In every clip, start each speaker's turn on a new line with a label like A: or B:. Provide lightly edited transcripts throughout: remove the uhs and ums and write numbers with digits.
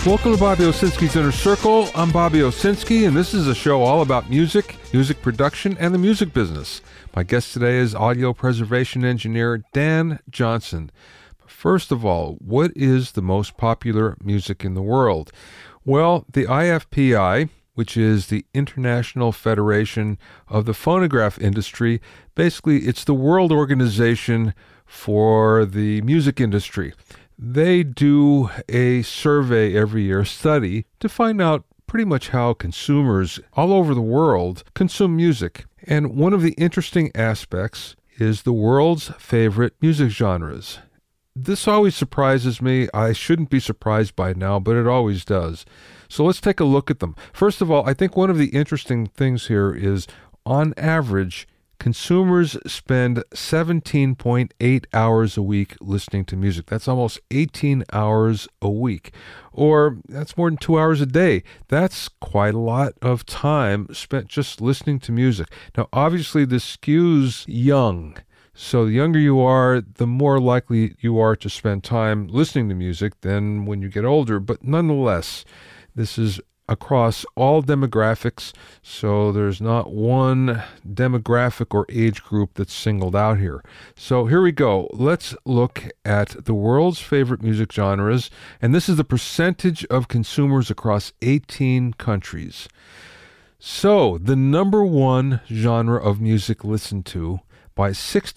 A: Welcome to Bobby Owsinski's Inner Circle. I'm Bobby Owsinski, and this is a show all about music, music production, and the music business. My guest today is audio preservation engineer Dan Johnson. First of all, what is the most popular music in the world? Well, the IFPI, which is the International Federation of the Phonograph Industry, basically it's the world organization for the music industry. They do a survey every year, a study, to find out pretty much how consumers all over the world consume music. And one of the interesting aspects is the world's favorite music genres. This always surprises me. I shouldn't be surprised by now, but it always does. So let's take a look at them. First of all, I think one of the interesting things here is, on average, consumers spend 17.8 hours a week listening to music. That's almost 18 hours a week, or that's more than 2 hours a day. That's quite a lot of time spent just listening to music. Now, obviously, this skews young. So the younger you are, the more likely you are to spend time listening to music than when you get older. But nonetheless, this is across all demographics, so there's not one demographic or age group that's singled out here. So here we go. Let's look at the world's favorite music genres, and this is the percentage of consumers across 18 countries. So the number one genre of music listened to by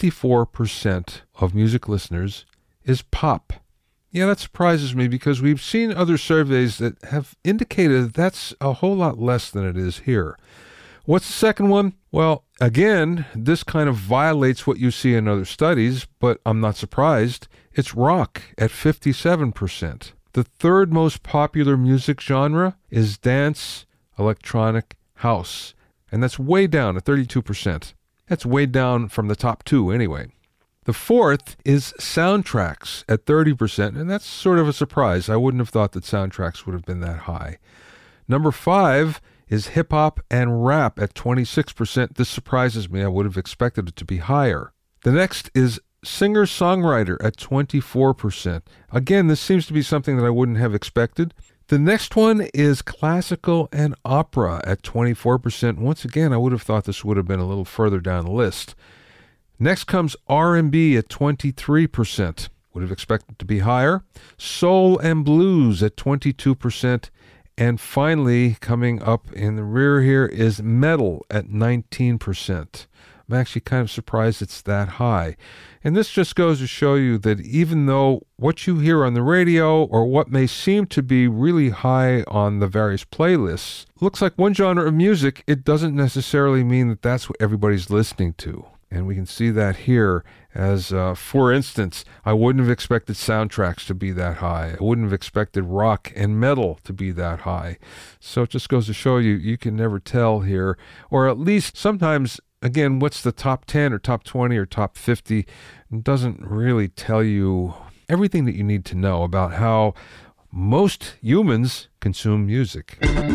A: 64% of music listeners is pop. Yeah, that surprises me because we've seen other surveys that have indicated that's a whole lot less than it is here. What's the second one? Well, again, this kind of violates what you see in other studies, but I'm not surprised. It's rock at 57%. The third most popular music genre is dance, electronic, house, and that's way down at 32%. That's way down from the top two anyway. The fourth is soundtracks at 30%, and that's sort of a surprise. I wouldn't have thought that soundtracks would have been that high. Number 5 is hip-hop and rap at 26%. This surprises me. I would have expected it to be higher. The next is singer-songwriter at 24%. Again, this seems to be something that I wouldn't have expected. The next one is classical and opera at 24%. Once again, I would have thought this would have been a little further down the list. Next comes R&B at 23%. Would have expected to be higher. Soul and blues at 22%. And finally, coming up in the rear here is metal at 19%. I'm actually kind of surprised it's that high. And this just goes to show you that even though what you hear on the radio or what may seem to be really high on the various playlists looks like one genre of music, it doesn't necessarily mean that that's what everybody's listening to. And we can see that here as, for instance, I wouldn't have expected soundtracks to be that high. I wouldn't have expected rock and metal to be that high. So it just goes to show you, you can never tell here. Or at least sometimes, again, what's the top 10 or top 20 or top 50 doesn't really tell you everything that you need to know about how most humans consume music.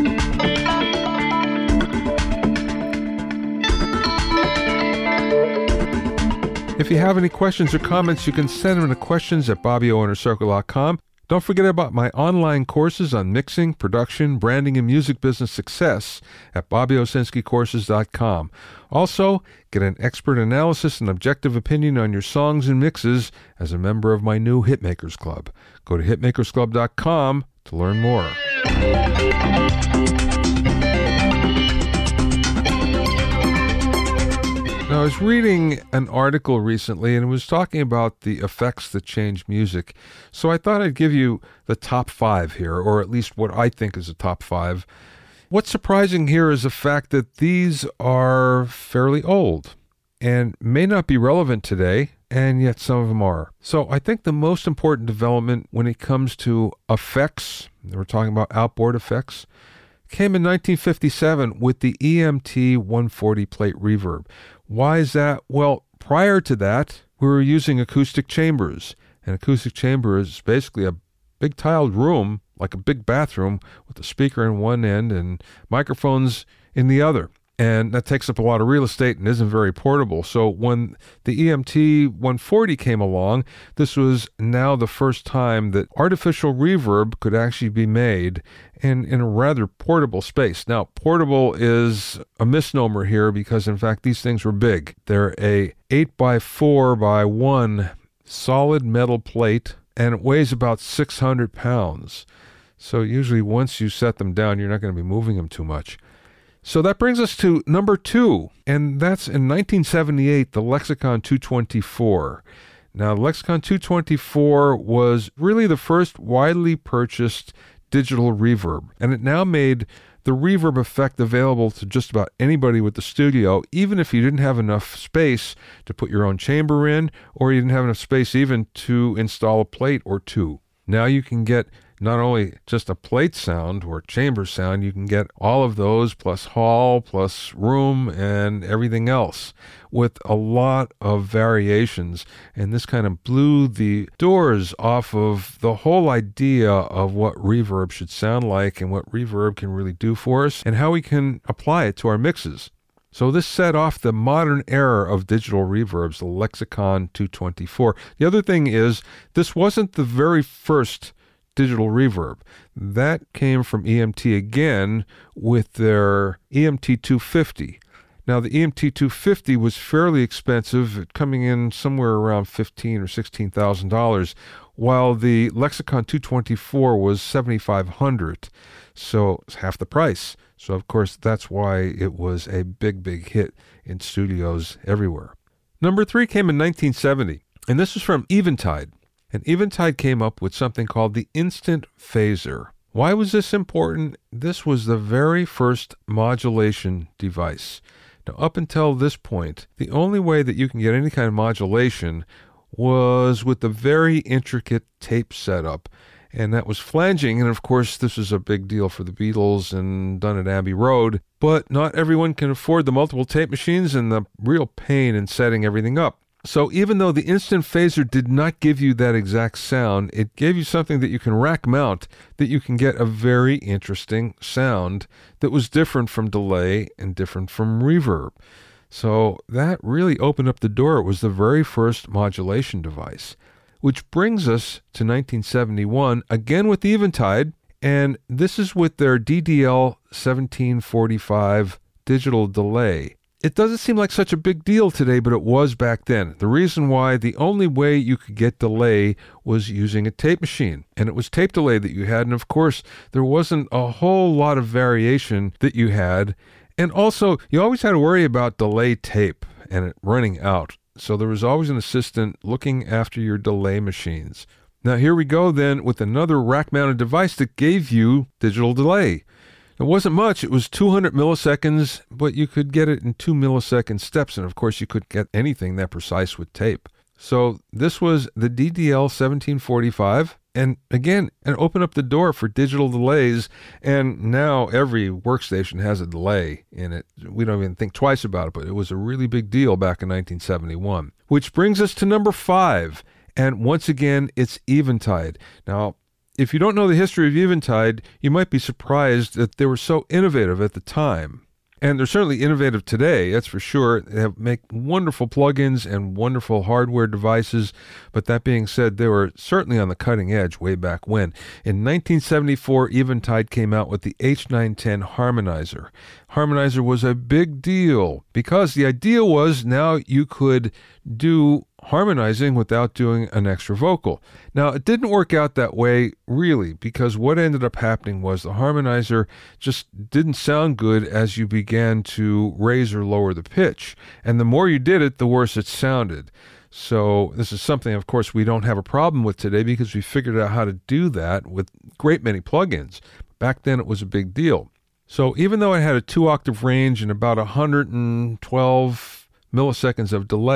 A: If you have any questions or comments, you can send them to questions@BobbyOInnerCircle.com. Don't forget about my online courses on mixing, production, branding, and music business success at BobbyOwsinskiCourses.com. Also, get an expert analysis and objective opinion on your songs and mixes as a member of my new Hitmakers Club. Go to HitmakersClub.com to learn more. Now, I was reading an article recently, and it was talking about the effects that change music. So I thought I'd give you the top 5 here, or at least what I think is the top 5. What's surprising here is the fact that these are fairly old and may not be relevant today, and yet some of them are. So I think the most important development when it comes to effects, we're talking about outboard effects, came in 1957 with the EMT 140 plate reverb. Why is that? Well, prior to that, we were using acoustic chambers. An acoustic chamber is basically a big tiled room, like a big bathroom, with a speaker in one end and microphones in the other. And that takes up a lot of real estate and isn't very portable. So when the EMT 140 came along, this was now the first time that artificial reverb could actually be made in a rather portable space. Now, portable is a misnomer here because, in fact, these things were big. They're a 8x4x1 solid metal plate, and it weighs about 600 pounds. So usually once you set them down, you're not going to be moving them too much. So that brings us to number 2, and that's in 1978, the Lexicon 224. Now, the Lexicon 224 was really the first widely purchased digital reverb, and it now made the reverb effect available to just about anybody with the studio, even if you didn't have enough space to put your own chamber in, or you didn't have enough space even to install a plate or two. Now you can get not only just a plate sound or chamber sound, you can get all of those plus hall, plus room, and everything else with a lot of variations. And this kind of blew the doors off of the whole idea of what reverb should sound like and what reverb can really do for us and how we can apply it to our mixes. So this set off the modern era of digital reverbs, the Lexicon 224. The other thing is, this wasn't the very first digital reverb. That came from EMT again with their EMT 250. Now, the EMT 250 was fairly expensive, coming in somewhere around $15,000 or $16,000, while the Lexicon 224 was $7,500. So it's half the price. So, of course, that's why it was a big, big hit in studios everywhere. Number 3 came in 1970, and this was from Eventide. And Eventide came up with something called the Instant Phaser. Why was this important? This was the very first modulation device. Now, up until this point, the only way that you can get any kind of modulation was with the very intricate tape setup, and that was flanging. And of course, this is a big deal for the Beatles and done at Abbey Road, but not everyone can afford the multiple tape machines and the real pain in setting everything up. So even though the Instant Phaser did not give you that exact sound, it gave you something that you can rack mount, that you can get a very interesting sound that was different from delay and different from reverb. So that really opened up the door. It was the very first modulation device, which brings us to 1971, again with Eventide, and this is with their DDL 1745 digital delay. It doesn't seem like such a big deal today, but it was back then. The reason why, the only way you could get delay was using a tape machine, and it was tape delay that you had, and of course, there wasn't a whole lot of variation that you had, and also, you always had to worry about delay tape and it running out, so there was always an assistant looking after your delay machines. Now here we go then with another rack-mounted device that gave you digital delay. It wasn't much. It was 200 milliseconds, but you could get it in 2 millisecond steps. And of course, you could get anything that precise with tape. So this was the DDL 1745. And again, it opened up the door for digital delays. And now every workstation has a delay in it. We don't even think twice about it, but it was a really big deal back in 1971. Which brings us to number 5. And once again, it's Eventide. Now, if you don't know the history of Eventide, you might be surprised that they were so innovative at the time. And they're certainly innovative today, that's for sure. They make wonderful plugins and wonderful hardware devices. But that being said, they were certainly on the cutting edge way back when. In 1974, Eventide came out with the H910 Harmonizer. Harmonizer was a big deal because the idea was now you could do harmonizing without doing an extra vocal. Now, it didn't work out that way, really, because what ended up happening was the harmonizer just didn't sound good as you began to raise or lower the pitch. And the more you did it, the worse it sounded. So this is something, of course, we don't have a problem with today because we figured out how to do that with a great many plugins. Back then, it was a big deal. So even though it had a 2-octave range and about 112 milliseconds of delay,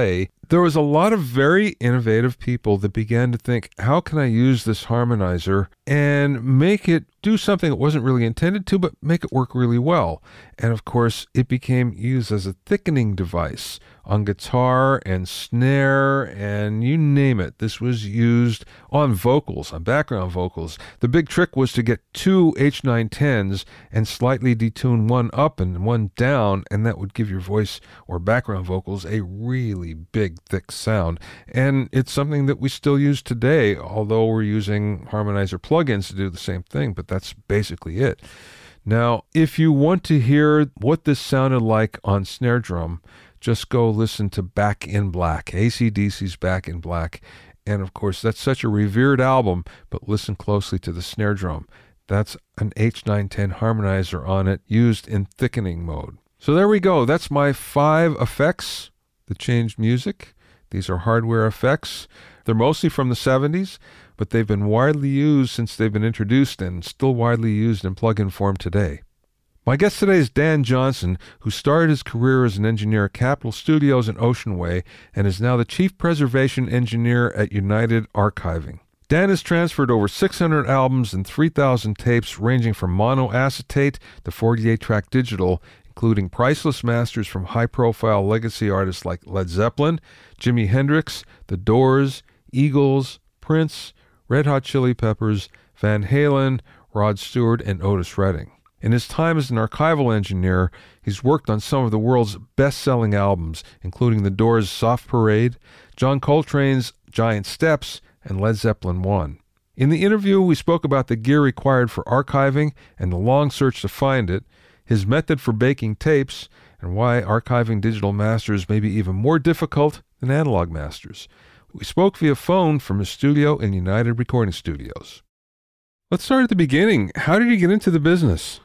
A: There was a lot of very innovative people that began to think, how can I use this harmonizer and make it do something it wasn't really intended to, but make it work really well? And of course, it became used as a thickening device on guitar and snare and you name it. This was used on vocals, on background vocals. The big trick was to get two H910s and slightly detune one up and one down, and that would give your voice or background vocals a really big, thick sound. And it's something that we still use today, although we're using harmonizer plugins to do the same thing, but that's basically it. Now, if you want to hear what this sounded like on snare drum, just go listen to Back in Black, AC/DC's Back in Black. And of course, that's such a revered album, but listen closely to the snare drum. That's an H910 harmonizer on it, used in thickening mode. So there we go. That's my 5 effects that changed music. These are hardware effects. They're mostly from the 70s, but they've been widely used since they've been introduced and still widely used in plug-in form today. My guest today is Dan Johnson, who started his career as an engineer at Capitol Studios in Ocean Way and is now the Chief Preservation Engineer at United Archiving. Dan has transferred over 600 albums and 3,000 tapes ranging from monoacetate to 48-track digital, including priceless masters from high-profile legacy artists like Led Zeppelin, Jimi Hendrix, The Doors, Eagles, Prince, Red Hot Chili Peppers, Van Halen, Rod Stewart, and Otis Redding. In his time as an archival engineer, he's worked on some of the world's best-selling albums, including The Doors' Soft Parade, John Coltrane's Giant Steps, and Led Zeppelin 1. In the interview, we spoke about the gear required for archiving and the long search to find it, his method for baking tapes, and why archiving digital masters may be even more difficult than analog masters. We spoke via phone from his studio in United Recording Studios. Let's start at the beginning. How did you get into the business?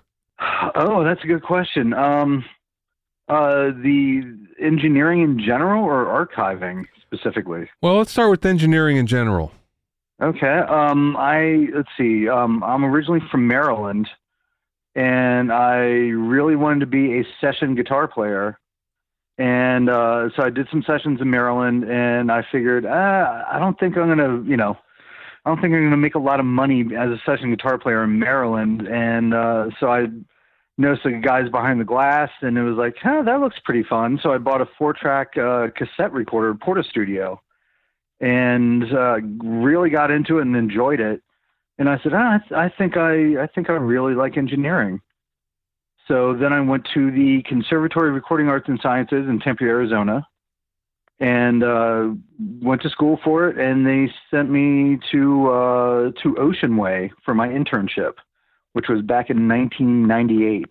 B: Oh, that's a good question. The engineering in general or archiving specifically?
A: Well, let's start with engineering in general.
B: Okay. Let's see. I'm originally from Maryland, and I really wanted to be a session guitar player. And so I did some sessions in Maryland, and I figured, I don't think I'm going to make a lot of money as a session guitar player in Maryland. And so I noticed the guys behind the glass, and it was like, that looks pretty fun. So I bought a 4-track cassette recorder, Portastudio, and really got into it and enjoyed it. And I said, I think I really like engineering. So then I went to the Conservatory of Recording Arts and Sciences in Tempe, Arizona, and went to school for it. And they sent me to Ocean Way for my internship, which was back in 1998.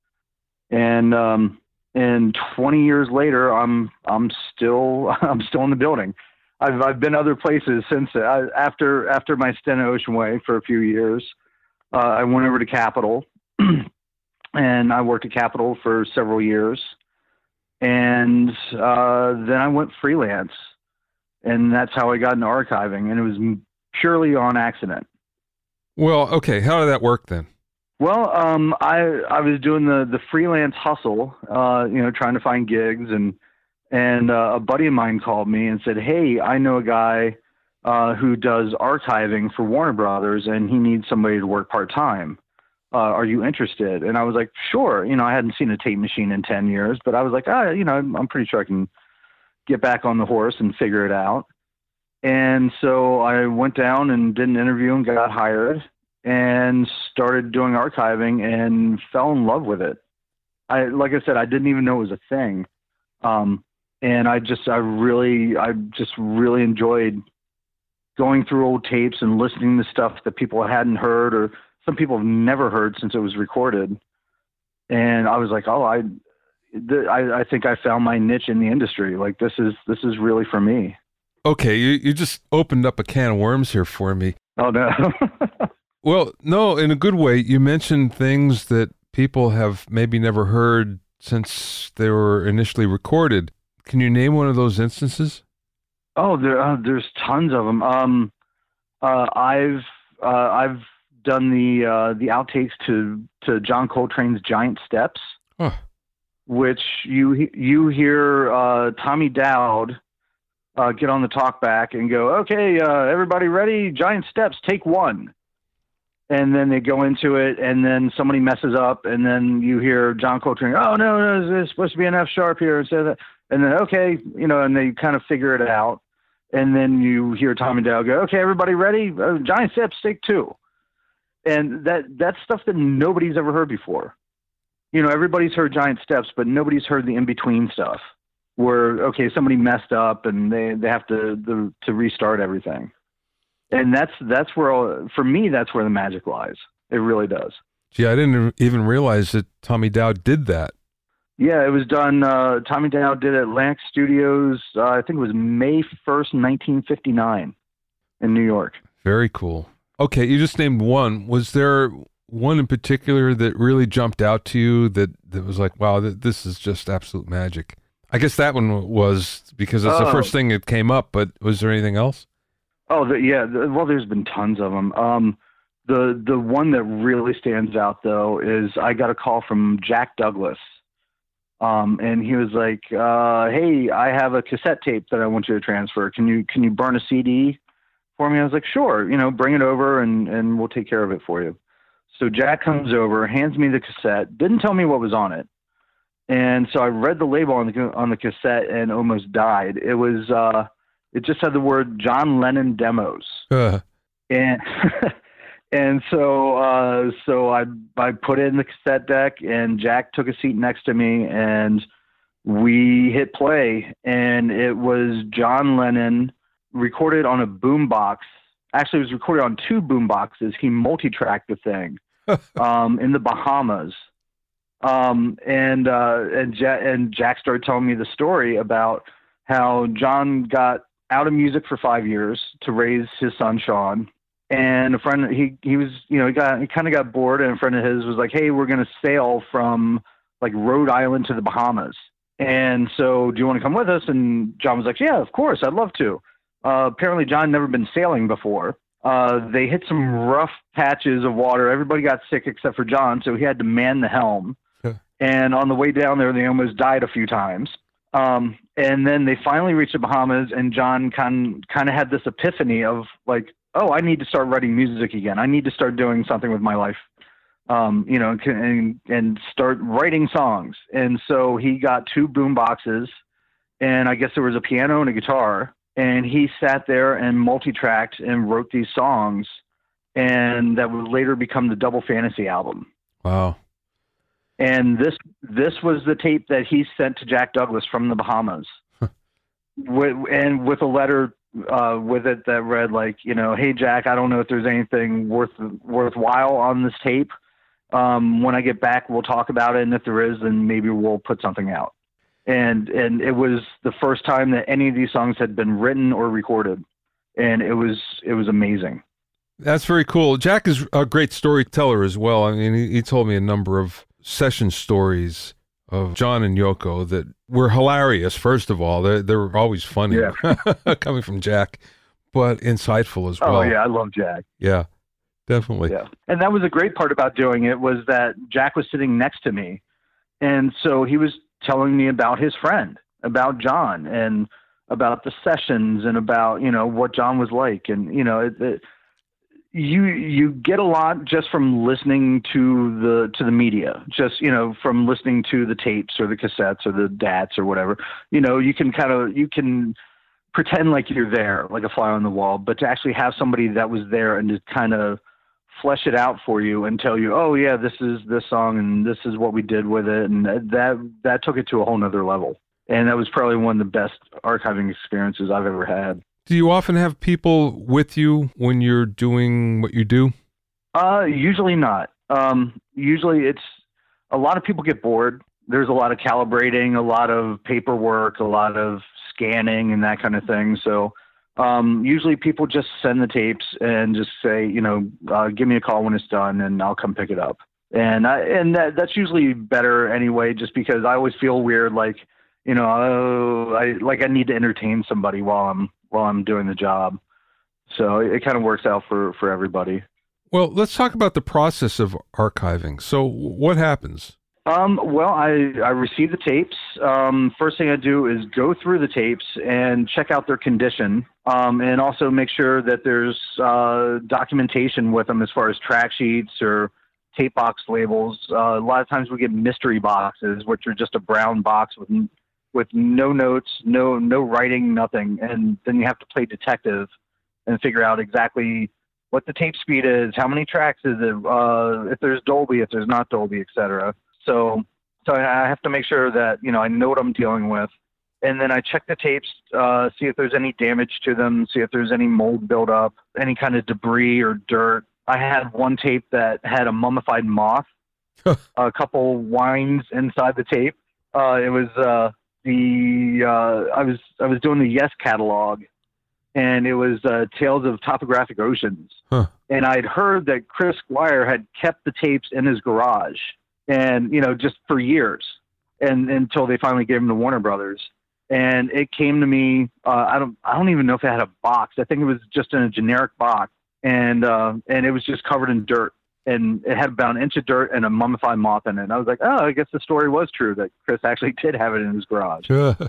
B: And 20 years later, I'm still in the building. I've been other places since after my stint at Ocean Way for a few years. I went over to Capitol, and I worked at Capitol for several years. And then I went freelance, and that's how I got into archiving. And it was purely on accident. Well,
A: okay. How did that work then?
B: Well, I was doing the freelance hustle, trying to find gigs, and a buddy of mine called me and said, "Hey, I know a guy who does archiving for Warner Brothers, and he needs somebody to work part-time. Are you interested?" And I was like, "Sure." I hadn't seen a tape machine in 10 years, but I was like, I'm pretty sure I can get back on the horse and figure it out. And so I went down and did an interview and got hired and started doing archiving and fell in love with it. Like I said, I didn't even know it was a thing. And I just really enjoyed going through old tapes and listening to stuff that people hadn't heard, or some people have never heard since it was recorded. And I was like, I think I found my niche in the industry. Like, this is really for me.
A: Okay. You just opened up a can of worms here for me.
B: Oh, no.
A: Well, no, in a good way. You mentioned things that people have maybe never heard since they were initially recorded. Can you name one of those instances?
B: Oh, there's tons of them. I've done the outtakes to John Coltrane's Giant Steps, which you hear Tommy Dowd get on the talk back and go, okay, everybody ready? Giant Steps, take one. And then they go into it, and then somebody messes up, and then you hear John Coltrane, oh, no, there's supposed to be an F sharp here. Instead of that. And then, okay, and they kind of figure it out. And then you hear Tommy Dow go, okay, everybody ready? Giant Steps, take two. And that's stuff that nobody's ever heard before. Everybody's heard Giant Steps, but nobody's heard the in-between stuff where, okay, somebody messed up and they have to restart everything. And that's where, for me, that's where the magic lies. It really does.
A: Gee, I didn't even realize that Tommy Dow did that.
B: Yeah, it was done. Tommy Dow did it at Atlantic Studios. I think it was May 1st, 1959 in New York.
A: Very cool. Okay, you just named one. Was there one in particular that really jumped out to you that was like, wow, this is just absolute magic? I guess that one was because it's the first thing that came up, but was there anything else?
B: Oh, well, there's been tons of them. The one that really stands out, though, is I got a call from Jack Douglas. And he was like, hey, I have a cassette tape that I want you to transfer. Can you burn a CD for me? I was like, sure, bring it over and we'll take care of it for you. So Jack comes over, hands me the cassette, didn't tell me what was on it. And so I read the label on the cassette and almost died. It was, it just had the word John Lennon Demos. And, and so I put it in the cassette deck, and Jack took a seat next to me, and we hit play, and it was John Lennon recorded on a boombox. Actually, it was recorded on two boomboxes. He multi-tracked the thing in the Bahamas. And Jack started telling me the story about how John got out of music for 5 years to raise his son Sean, and a friend he was he kind of got bored, and a friend of his was like, hey, we're going to sail from like Rhode Island to the Bahamas, and so do you want to come with us? And John was like, yeah, of course, I'd love to. Apparently John never been sailing before. They hit some rough patches of water. Everybody got sick except for John, so he had to man the helm. And on the way down there, they almost died a few times. And then they finally reached the Bahamas, and John kind of had this epiphany of like, oh, I need to start writing music again. I need to start doing something with my life, and start writing songs. And so he got two boom boxes, and I guess there was a piano and a guitar, and he sat there and multi-tracked and wrote these songs, and that would later become the Double Fantasy album.
A: Wow.
B: And this was the tape that he sent to Jack Douglas from the Bahamas, with a letter with it that read like, hey Jack, I don't know if there's anything worthwhile on this tape. When I get back, we'll talk about it, and if there is, then maybe we'll put something out. And it was the first time that any of these songs had been written or recorded, and it was amazing.
A: That's very cool. Jack is a great storyteller as well. I mean, he told me a number of session stories of John and Yoko that were hilarious. First of all, they're always funny, coming from Jack, but insightful as well.
B: Oh yeah, I love Jack.
A: Yeah, definitely.
B: Yeah, and that was a great part about doing it, was that Jack was sitting next to me, and so he was telling me about his friend, about John, and about the sessions, and about what John was like, and you get a lot just from listening to the media, just, from listening to the tapes or the cassettes or the DATs or whatever. You can pretend like you're there, like a fly on the wall, but to actually have somebody that was there and just kind of flesh it out for you and tell you, oh yeah, this is this song and this is what we did with it. And that took it to a whole nother level. And that was probably one of the best archiving experiences I've ever had.
A: Do you often have people with you when you're doing what you do?
B: Usually not. Usually it's a lot of people get bored. There's a lot of calibrating, a lot of paperwork, a lot of scanning and that kind of thing. So usually people just send the tapes and just say, give me a call when it's done and I'll come pick it up. And that's usually better anyway, just because I always feel weird, like, I need to entertain somebody while I'm doing the job. So it kind of works out for everybody.
A: Well, let's talk about the process of archiving. So what happens?
B: Well, I receive the tapes. First thing I do is go through the tapes and check out their condition, and also make sure that there's documentation with them as far as track sheets or tape box labels. A lot of times we get mystery boxes, which are just a brown box with no notes, no writing, nothing, and then you have to play detective and figure out exactly what the tape speed is, how many tracks is it, if there's Dolby, if there's not Dolby, etc. So I have to make sure that, I know what I'm dealing with. And then I check the tapes, see if there's any damage to them, see if there's any mold buildup, any kind of debris or dirt. I had one tape that had a mummified moth, a couple wines inside the tape. It was I was doing the Yes catalog, and it was Tales of Topographic Oceans.
A: Huh.
B: And I'd heard that Chris Squire had kept the tapes in his garage, and just for years, and until they finally gave them to Warner Brothers. And it came to me. I don't even know if it had a box. I think it was just in a generic box, and it was just covered in dirt, and it had about an inch of dirt and a mummified moth in it. And I was like, oh, I guess the story was true that Chris actually did have it in his garage.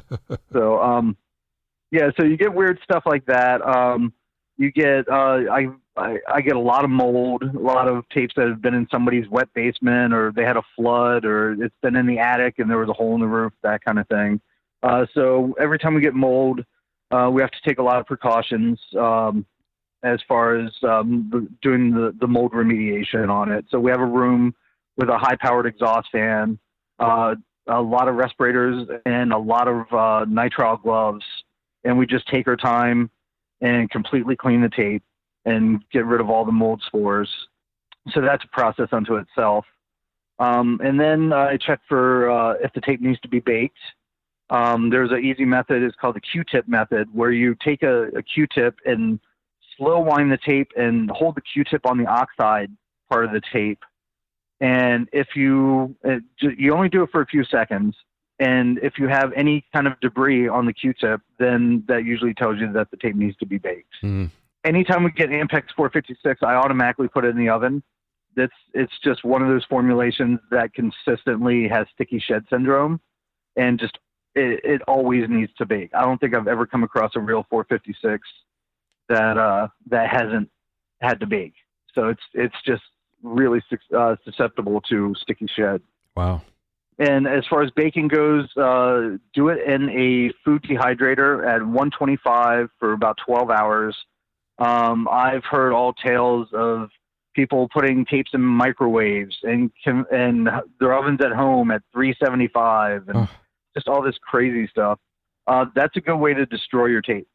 B: So yeah, so you get weird stuff like that. You get I get a lot of mold, a lot of tapes that have been in somebody's wet basement, or they had a flood, or it's been in the attic and there was a hole in the roof, that kind of thing. So every time we get mold, we have to take a lot of precautions as far as doing the mold remediation on it. So we have a room with a high-powered exhaust fan, a lot of respirators, and a lot of nitrile gloves. And we just take our time and completely clean the tape and get rid of all the mold spores. So that's a process unto itself. And then I check for if the tape needs to be baked. There's an easy method. It's called the Q-tip method, where you take a Q-tip and slow wind the tape and hold the Q-tip on the oxide part of the tape. And if you only do it for a few seconds, and if you have any kind of debris on the Q-tip, then that usually tells you that the tape needs to be baked.
A: Mm.
B: Anytime we get Ampex 456, I automatically put it in the oven. It's just one of those formulations that consistently has sticky shed syndrome, and just it always needs to bake. I don't think I've ever come across a real 456 that hasn't had to bake. So it's just really susceptible to sticky shed.
A: Wow.
B: And as far as baking goes, do it in a food dehydrator at 125 for about 12 hours. I've heard all tales of people putting tapes in microwaves and their ovens at home at 375 and just all this crazy stuff. That's a good way to destroy your tape.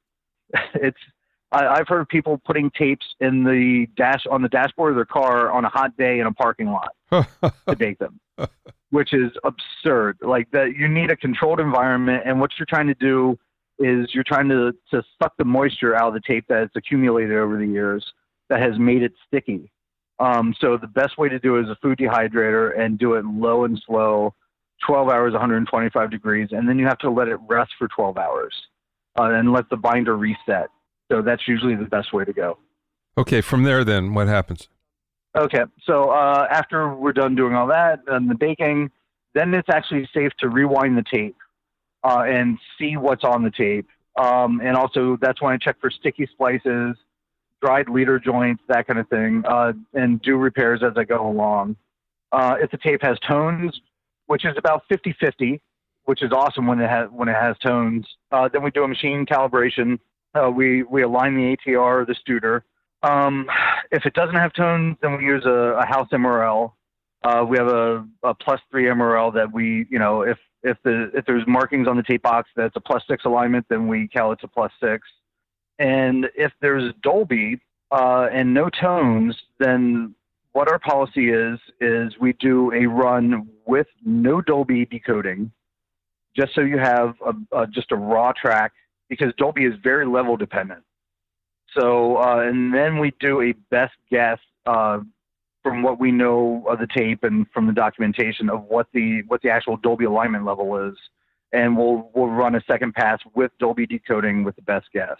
B: I've heard people putting tapes on the dashboard of their car on a hot day in a parking lot to bake them, which is absurd. Like that, you need a controlled environment, and what you're trying to do is you're trying to suck the moisture out of the tape that's accumulated over the years that has made it sticky. So the best way to do it is a food dehydrator, and do it low and slow, 12 hours, 125 degrees, and then you have to let it rest for 12 hours and let the binder reset. So that's usually the best way to go.
A: Okay, from there then, what happens?
B: Okay, so after we're done doing all that and the baking, then it's actually safe to rewind the tape and see what's on the tape. And also that's when I check for sticky splices, dried leader joints, that kind of thing, and do repairs as I go along. If the tape has tones, which is about 50-50, which is awesome when it has tones, then we do a machine calibration. We align the ATR or the Studer. If it doesn't have tones, then we use a house MRL. We have a +3 MRL that we, if there's markings on the tape box that's a +6 alignment, then we cal it to +6. And if there's Dolby and no tones, then what our policy is we do a run with no Dolby decoding, just so you have just a raw track, because Dolby is very level dependent. So, and then we do a best guess from what we know of the tape and from the documentation of what the actual Dolby alignment level is, and we'll run a second pass with Dolby decoding with the best guess.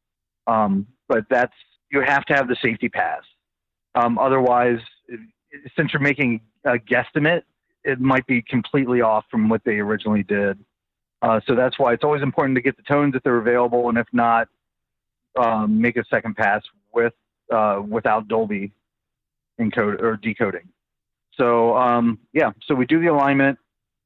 B: But you have to have the safety pass. Otherwise, since you're making a guesstimate, it might be completely off from what they originally did. So that's why it's always important to get the tones if they're available, and if not, make a second pass without Dolby encode or decoding. So so we do the alignment.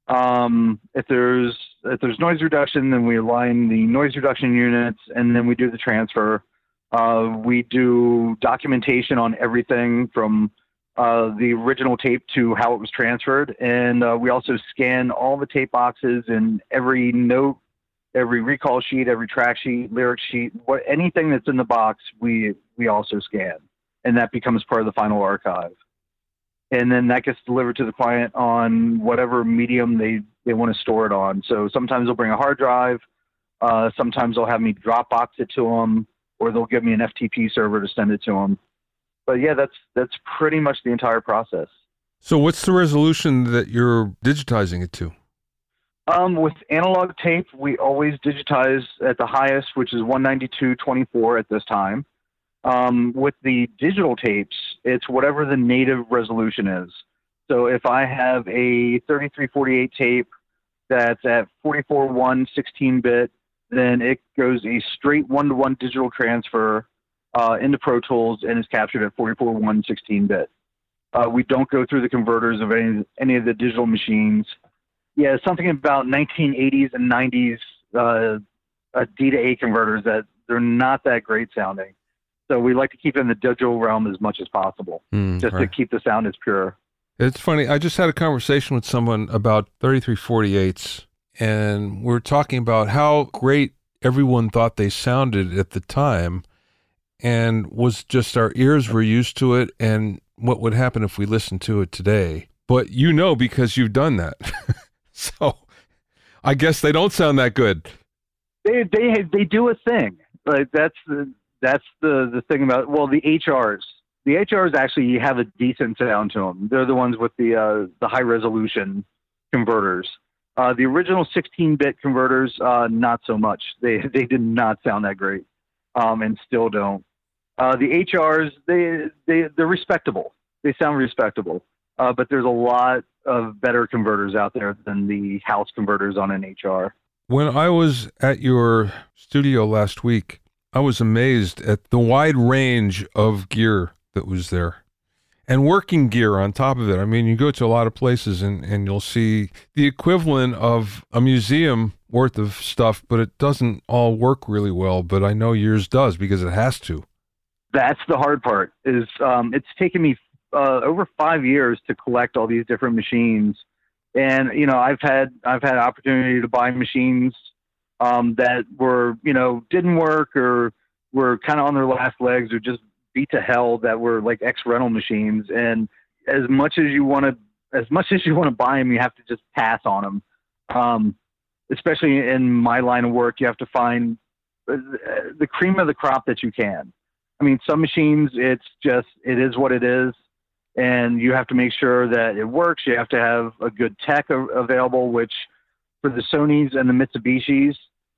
B: If there's noise reduction, then we align the noise reduction units, and then we do the transfer. We do documentation on everything from the original tape to how it was transferred, and we also scan all the tape boxes and every note, every recall sheet, every track sheet, lyric sheet, anything that's in the box, we also scan, and that becomes part of the final archive. And then that gets delivered to the client on whatever medium they want to store it on. So sometimes they'll bring a hard drive. Sometimes they'll have me Dropbox it to them, or they'll give me an FTP server to send it to them. But yeah, that's pretty much the entire process. So
A: what's the resolution that you're digitizing it to?
B: With analog tape, we always digitize at the highest, which is 192/24 at this time. With the digital tapes, it's whatever the native resolution is. So if I have a 3348 tape that's at 44:1 16-bit, then it goes a straight 1-to-1 digital transfer into Pro Tools and is captured at 44:1 16-bit. We don't go through the converters of any of the digital machines. Yeah, something about 1980s and 90s D to A converters that they're not that great sounding. So we like to keep it in the digital realm as much as possible, to keep the sound as pure.
A: It's funny. I just had a conversation with someone about 3348s, and we're talking about how great everyone thought they sounded at the time, and was just our ears were used to it, and what would happen if we listened to it today. But because you've done that. So I guess they don't sound that good.
B: They do a thing. Like that's the thing about, well, the HRs. The HRs actually have a decent sound to them. They're the ones with the high resolution converters. The original 16-bit converters, not so much. They did not sound that great, and still don't. The HRs, they're respectable. They sound respectable, but there's a lot of better converters out there than the house converters on an HR.
A: When I was at your studio last week, I was amazed at the wide range of gear that was there, and working gear on top of it. I mean, you go to a lot of places and you'll see the equivalent of a museum worth of stuff, but it doesn't all work really well. But I know yours does, because it has to.
B: That's the hard part. Is it's taken me over 5 years to collect all these different machines, and I've had opportunity to buy machines that were didn't work, or were kind of on their last legs, or just beat to hell, that were like ex-rental machines. And as much as you want to buy them, you have to just pass on them. Especially in my line of work, you have to find the cream of the crop that you can. I mean, some machines, it is what it is, and you have to make sure that it works. You have to have a good tech available, which for the Sonys and the Mitsubishis,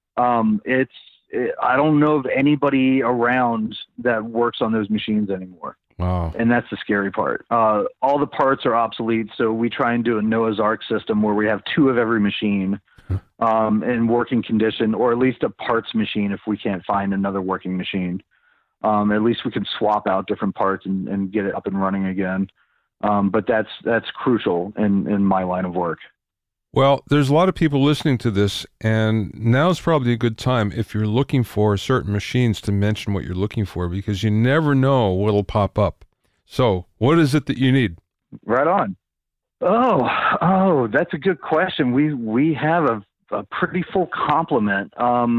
B: I don't know of anybody around that works on those machines anymore.
A: Wow.
B: And that's the scary part. All the parts are obsolete, so we try and do a Noah's Ark system where we have 2 of every machine in working condition, or at least a parts machine if we can't find another working machine. At least we can swap out different parts and get it up and running again. But that's crucial in my line of work.
A: Well, there's a lot of people listening to this, and now's probably a good time, if you're looking for certain machines, to mention what you're looking for, because you never know what'll pop up. So what is it that you need?
B: Right on. Oh, that's a good question. We have a pretty full complement.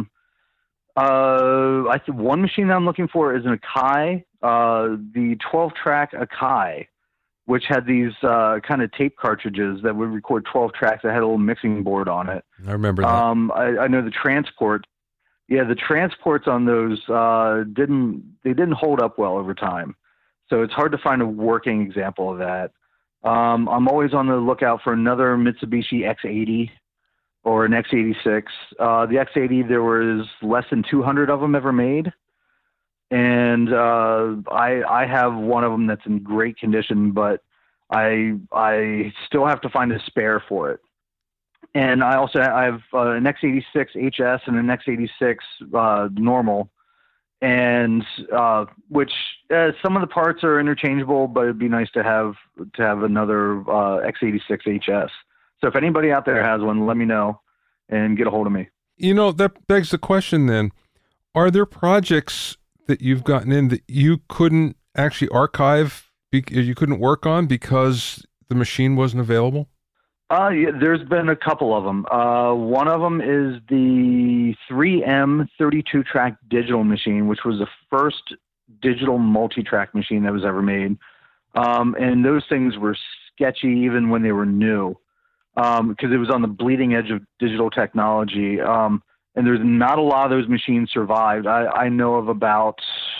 B: I think one machine that I'm looking for is an Akai, the 12-track Akai, which had these kind of tape cartridges that would record 12 tracks that had a little mixing board on it.
A: I remember that.
B: I know the transport. Yeah, the transports on those didn't hold up well over time. So it's hard to find a working example of that. I'm always on the lookout for another Mitsubishi X80 or an X86. The X80, there was less than 200 of them ever made. And I have one of them that's in great condition, but I still have to find a spare for it. And I have an x86 HS and an x86 normal, and which some of the parts are interchangeable, but it'd be nice to have another x86 HS. So if anybody out there has one, let me know and get a hold of me.
A: That begs the question then, are there projects that you've gotten in that you couldn't actually archive, you couldn't work on because the machine wasn't available?
B: Yeah, there's been a couple of them. One of them is the 3M 32-track digital machine, which was the first digital multi-track machine that was ever made. And those things were sketchy even when they were new, because it was on the bleeding edge of digital technology. And there's not a lot of those machines survived. I know of about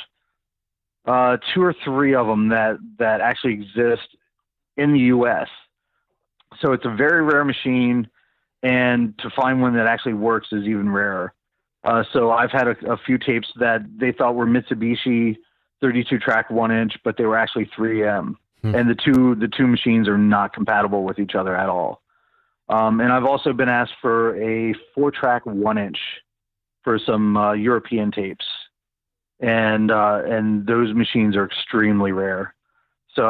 B: 2 or 3 of them that actually exist in the U.S. So it's a very rare machine, and to find one that actually works is even rarer. So I've had a few tapes that they thought were Mitsubishi 32-track 1-inch, but they were actually 3M. And the two machines are not compatible with each other at all. And I've also been asked for a 4-track 1-inch for some European tapes, and those machines are extremely rare. So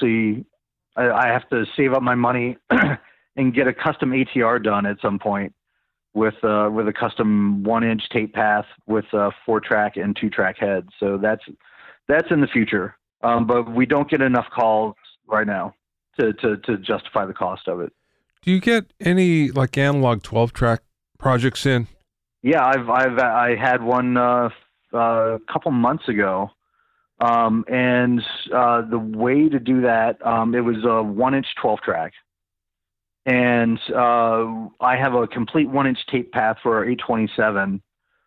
B: I have to save up my money and get a custom ATR done at some point with a custom 1-inch tape path with a 4-track and 2-track head. So that's in the future. But we don't get enough calls right now to justify the cost of it.
A: Do you get any like analog 12-track projects in?
B: Yeah, I had one a couple months ago. And the way to do that, it was a 1-inch 12-track, and I have a complete 1-inch tape path for our 827.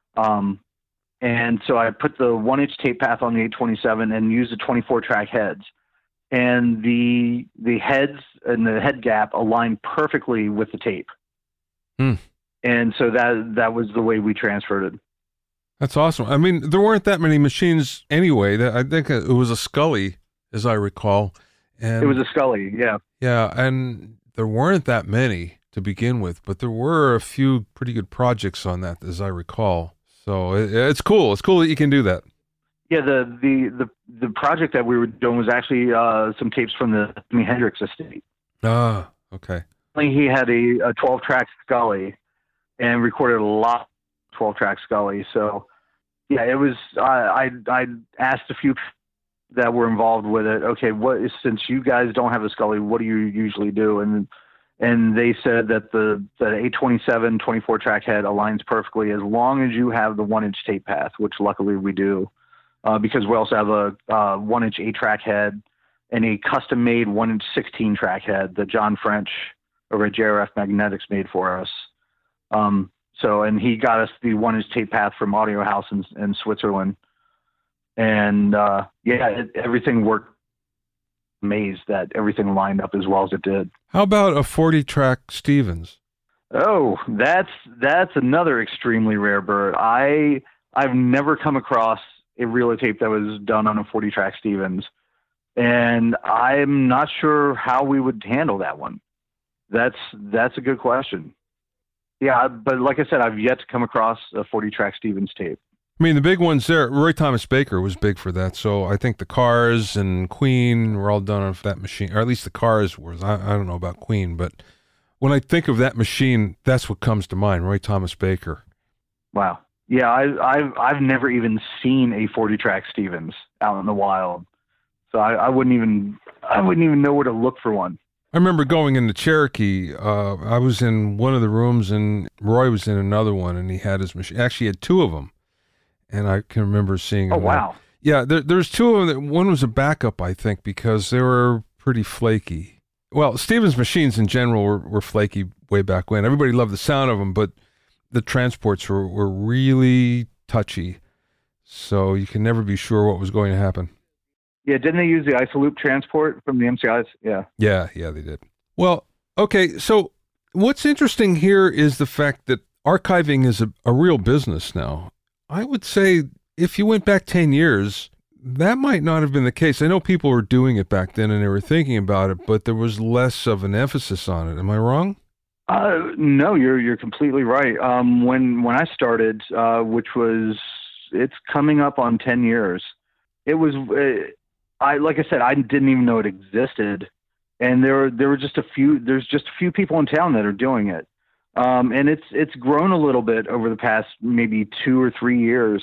B: And so I put the 1-inch tape path on the 827 and used the 24-track heads, and the heads and the head gap aligned perfectly with the tape. And so that was the way we transferred it.
A: That's awesome. I mean, there weren't that many machines anyway. I think it was a Scully, as I recall. And
B: it was a Scully, yeah.
A: Yeah, and there weren't that many to begin with, but there were a few pretty good projects on that, as I recall. So it's cool. It's cool that you can do that.
B: Yeah, the project that we were doing was actually some tapes from the Jimi Hendrix estate.
A: Ah, okay.
B: He had a 12-track Scully and recorded a lot of 12-track Scully. So, yeah, it was. I asked a few that were involved with it. Okay, since you guys don't have a Scully, what do you usually do? And they said that the 827 24-track head aligns perfectly as long as you have the 1-inch tape path, which luckily we do, because we also have a 1-inch 8-track head and a custom-made 1-inch 16-track head that John French over at JRF Magnetics made for us. And he got us the 1-inch tape path from Audio House in Switzerland. And everything worked. Amazed that everything lined up as well as it did.
A: How about a 40-track Stevens?
B: Oh, that's another extremely rare bird. I've never come across a reel of tape that was done on a 40-track Stevens, and I'm not sure how we would handle that one. That's a good question. Yeah, but like I said, I've yet to come across a 40-track Stevens tape.
A: I mean, the big ones there, Roy Thomas Baker was big for that. So I think the Cars and Queen were all done on that machine, or at least the Cars was. I don't know about Queen, but when I think of that machine, that's what comes to mind, Roy Thomas Baker.
B: Wow. Yeah, I've never even seen a 40-track Stevens out in the wild. So I wouldn't even know where to look for one.
A: I remember going into Cherokee. I was in one of the rooms, and Roy was in another one, and he had his machine. Actually, he had two of them. And I can remember seeing.
B: Oh, wow.
A: Yeah, there's two of them. One was a backup, I think, because they were pretty flaky. Well, Stevens machines in general were flaky way back when. Everybody loved the sound of them, but the transports were really touchy. So you can never be sure what was going to happen.
B: Yeah, didn't they use the Isoloop transport from the MCIs? Yeah.
A: Yeah, they did. Well, okay, so what's interesting here is the fact that archiving is a real business now. I would say if you went back 10 years, that might not have been the case. I know people were doing it back then and they were thinking about it, but there was less of an emphasis on it. Am I wrong?
B: No, you're completely right. When I started, which was, it's coming up on 10 years, it was, like I said, I didn't even know it existed. And there were just there's just a few people in town that are doing it. And it's grown a little bit over the past maybe 2 or 3 years,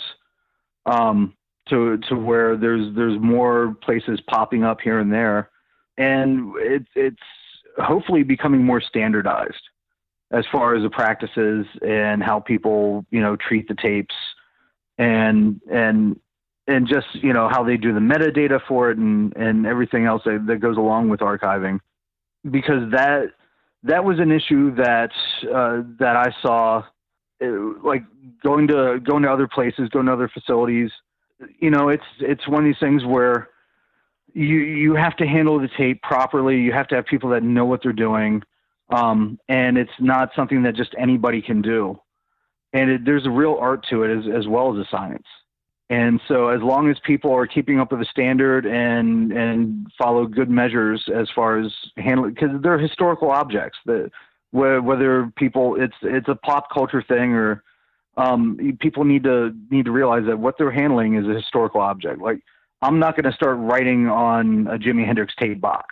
B: to where there's more places popping up here and there. And it's hopefully becoming more standardized as far as the practices and how people, treat the tapes and just, how they do the metadata for it and everything else that goes along with archiving, because that was an issue that I saw, like going to other places, going to other facilities. It's one of these things where you have to handle the tape properly. You have to have people that know what they're doing. And it's not something that just anybody can do. And there's a real art to it as well as a science. And so as long as people are keeping up with the standard and follow good measures as far as handling, because they're historical objects, that whether people, it's a pop culture thing, or people need to realize that what they're handling is a historical object. Like, I'm not going to start writing on a Jimi Hendrix tape box.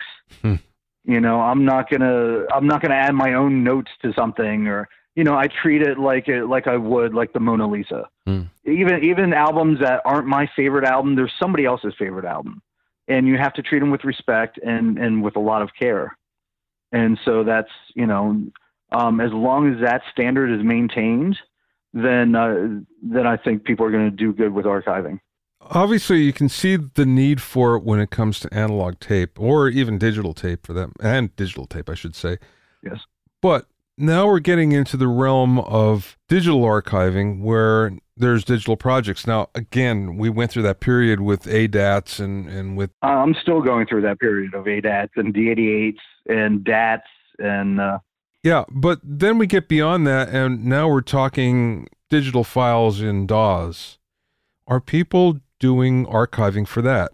B: I'm not gonna add my own notes to something, or I treat it like I would like the Mona Lisa. Even albums that aren't my favorite album, there's somebody else's favorite album, and you have to treat them with respect and with a lot of care. And so that's as long as that standard is maintained, then I think people are going to do good with archiving.
A: Obviously, you can see the need for it when it comes to analog tape, or even digital tape for that, and digital tape, I should say.
B: Yes.
A: But now we're getting into the realm of digital archiving, where there's digital projects. Now, again, we went through that period with ADATs and with...
B: I'm still going through that period of ADATs and D88s and DATs and...
A: Yeah, but then we get beyond that, and now we're talking digital files in DAWs. Are people doing archiving for that?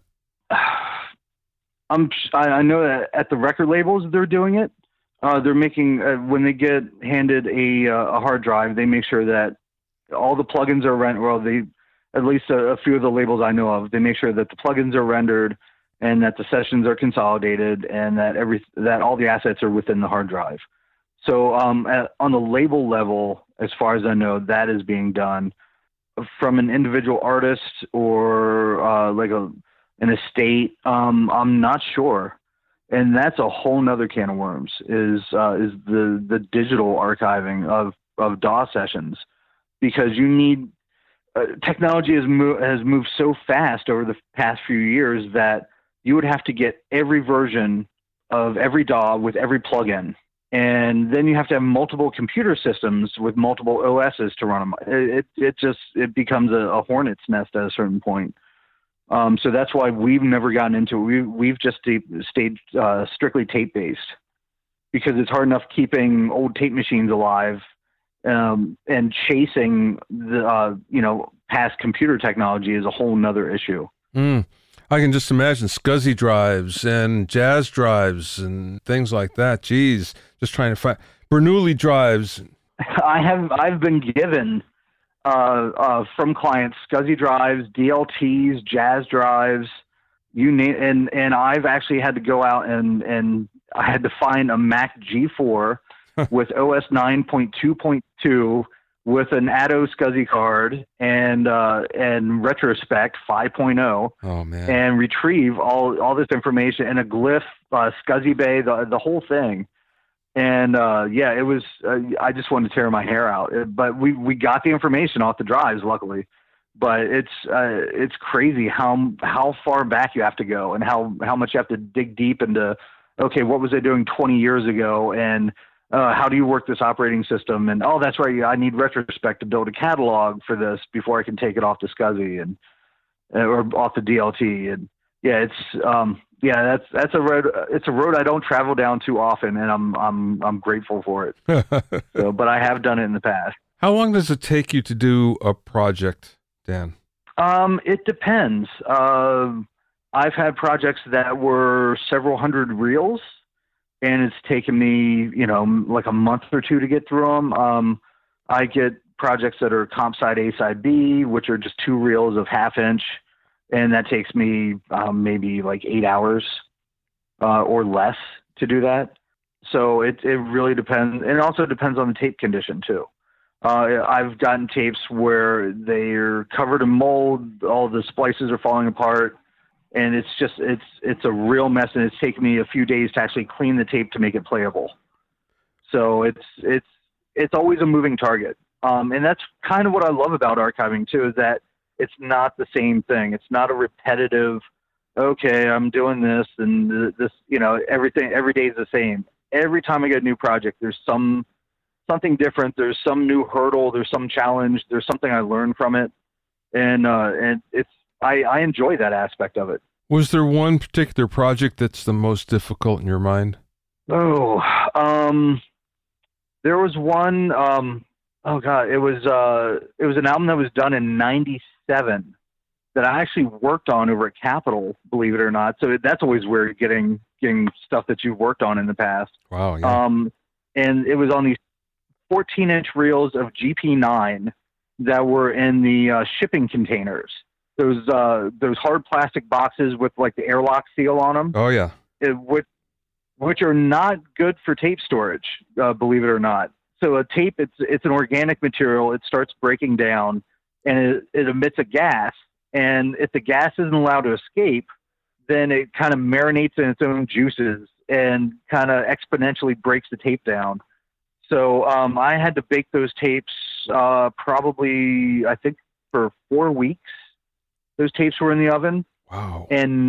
B: I know that at the record labels they're doing it. They're making when they get handed a hard drive, they make sure that all the plugins are rendered. Well, at least a few of the labels I know of, they make sure that the plugins are rendered and that the sessions are consolidated and that all the assets are within the hard drive. So on the label level, as far as I know, that is being done. From an individual artist or like an estate, I'm not sure, and that's a whole nother can of worms. Is the digital archiving of DAW sessions, because you need technology has moved so fast over the past few years that you would have to get every version of every DAW with every plugin. And then you have to have multiple computer systems with multiple OSs to run them. It becomes a hornet's nest at a certain point. So that's why we've never gotten into it. We've just stayed strictly tape based, because it's hard enough keeping old tape machines alive and chasing the past computer technology is a whole nother issue.
A: I can just imagine SCSI drives and jazz drives and things like that. Geez, just trying to find Bernoulli drives.
B: I've been given from clients SCSI drives, DLTs, jazz drives, you name, and I've actually had to go out and I had to find a Mac G4 with OS 9.2.2 with an Atto SCSI card and Retrospect 5.0.
A: Oh man!
B: And retrieve all this information and a Glyph SCSI Bay, the whole thing. And it was. I just wanted to tear my hair out, but we got the information off the drives, luckily. But it's crazy how far back you have to go and how much you have to dig deep into. Okay, what was I doing 20 years ago, and how do you work this operating system? And that's right, I need Retrospect to build a catalog for this before I can take it off the SCSI and or off the DLT. And that's a road. It's a road I don't travel down too often, and I'm grateful for it. But I have done it in the past.
A: How long does it take you to do a project, Dan?
B: It depends. I've had projects that were several hundred reels, and it's taken me, like a month or two to get through them. I get projects that are comp side A side B, which are just 2 reels of 1/2 inch, and that takes me maybe like 8 hours or less to do that. So it really depends, and it also depends on the tape condition too. I've gotten tapes where they're covered in mold, all the splices are falling apart, and it's a real mess, and it's taken me a few days to actually clean the tape to make it playable. So it's always a moving target, and that's kind of what I love about archiving too, is that it's not the same thing. It's not a repetitive. Okay, I'm doing this and this. Everything every day is the same. Every time I get a new project, there's something different. There's some new hurdle. There's some challenge. There's something I learned from it, and I enjoy that aspect of it.
A: Was there one particular project that's the most difficult in your mind?
B: Oh, there was one. Oh God, it was an album that was done in '97 that I actually worked on over at Capitol, believe it or not. So that's always weird, getting stuff that you've worked on in the past.
A: Wow. Yeah.
B: And it was on these 14-inch reels of GP9 that were in the shipping containers. Those hard plastic boxes with like the airlock seal on them.
A: Oh yeah.
B: Which are not good for tape storage, believe it or not. So a tape, it's an organic material. It starts breaking down, and it emits a gas. And if the gas isn't allowed to escape, then it kind of marinates in its own juices and kind of exponentially breaks the tape down. So I had to bake those tapes probably, I think, for 4 weeks. Those tapes were in the oven.
A: Wow.
B: And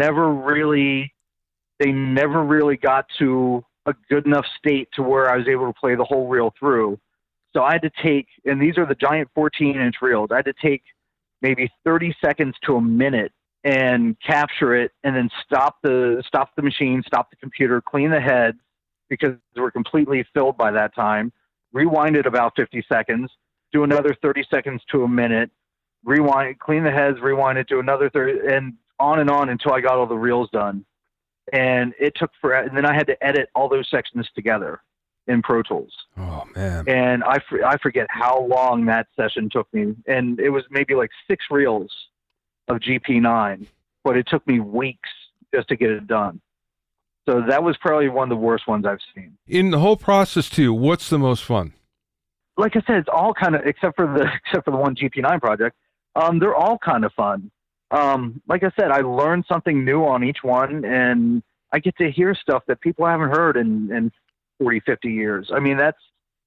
B: they never really got to a good enough state to where I was able to play the whole reel through. So I had to take, and these are the giant 14-inch reels, I had to take maybe 30 seconds to a minute and capture it, and then stop the machine, stop the computer, clean the heads because they were completely filled by that time, rewind it about 50 seconds, do another 30 seconds to a minute, rewind, clean the heads, rewind it to another 30, and on until I got all the reels done. And it took forever. And then I had to edit all those sections together in Pro Tools.
A: Oh man.
B: And I forget how long that session took me. And it was maybe like 6 reels of GP9, but it took me weeks just to get it done. So that was probably one of the worst ones I've seen.
A: In the whole process too, what's the most fun?
B: Like I said, it's all kind of, except for the one GP9 project, they're all kind of fun. Like I said, I learned something new on each one, and I get to hear stuff that people haven't heard in 40, 50 years. I mean, that's,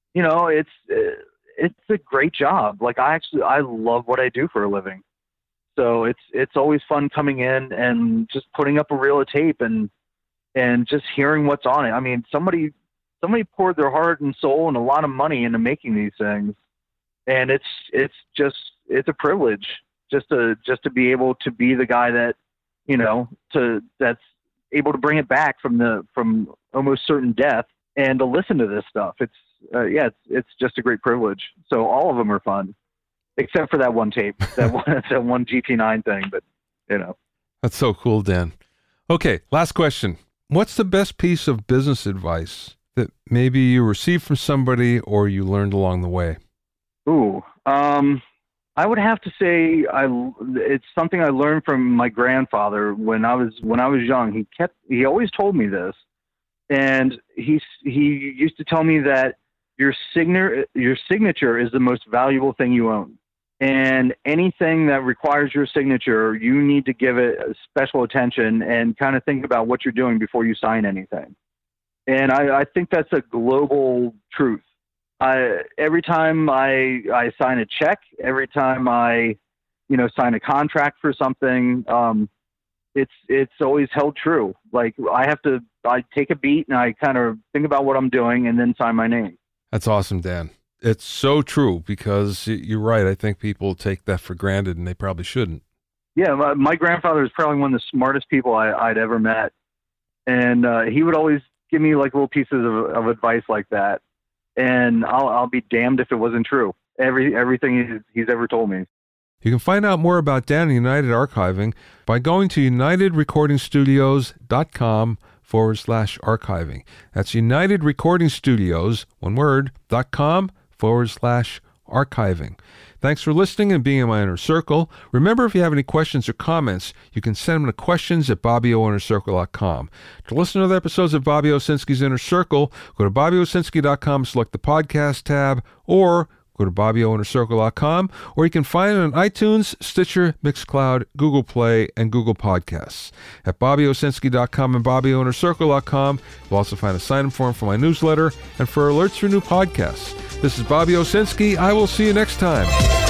B: it's a great job. Like I love what I do for a living. So it's always fun coming in and just putting up a reel of tape and just hearing what's on it. I mean, somebody poured their heart and soul and a lot of money into making these things. And it's a privilege just to be able to be the guy that, that's able to bring it back from almost certain death and to listen to this stuff. It's just a great privilege. So all of them are fun, except for that one tape, that one GP9 thing. But
A: That's so cool, Dan. Okay. Last question. What's the best piece of business advice that maybe you received from somebody or you learned along the way?
B: Ooh, I would have to say it's something I learned from my grandfather when I was young. He always told me this, and he used to tell me that your signature is the most valuable thing you own, and anything that requires your signature, you need to give it special attention and kind of think about what you're doing before you sign anything. And I think that's a global truth. Every time I sign a check, every time I, sign a contract for something, it's always held true. Like I take a beat and I kind of think about what I'm doing and then sign my name.
A: That's awesome, Dan. It's so true because you're right. I think people take that for granted and they probably shouldn't.
B: Yeah. My grandfather is probably one of the smartest people I'd ever met. And he would always give me like little pieces of advice like that. And I'll be damned if it wasn't true. Everything he's ever told me.
A: You can find out more about Dan and United Archiving by going to unitedrecordingstudios.com/archiving. That's unitedrecordingstudios.com/archiving. Thanks for listening and being in my inner circle. Remember, if you have any questions or comments, you can send them to questions@bobbyoinnercircle.com. To listen to other episodes of Bobby Owsinski's Inner Circle, go to bobbyowsinski.com, select the podcast tab, or go to bobbyoinnercircle.com, or you can find it on iTunes, Stitcher, Mixcloud, Google Play, and Google Podcasts. At bobbyowsinski.com and bobbyowinnercircle.com, you'll also find a sign-in form for my newsletter and for alerts for new podcasts. This is Bobby Owsinski. I will see you next time.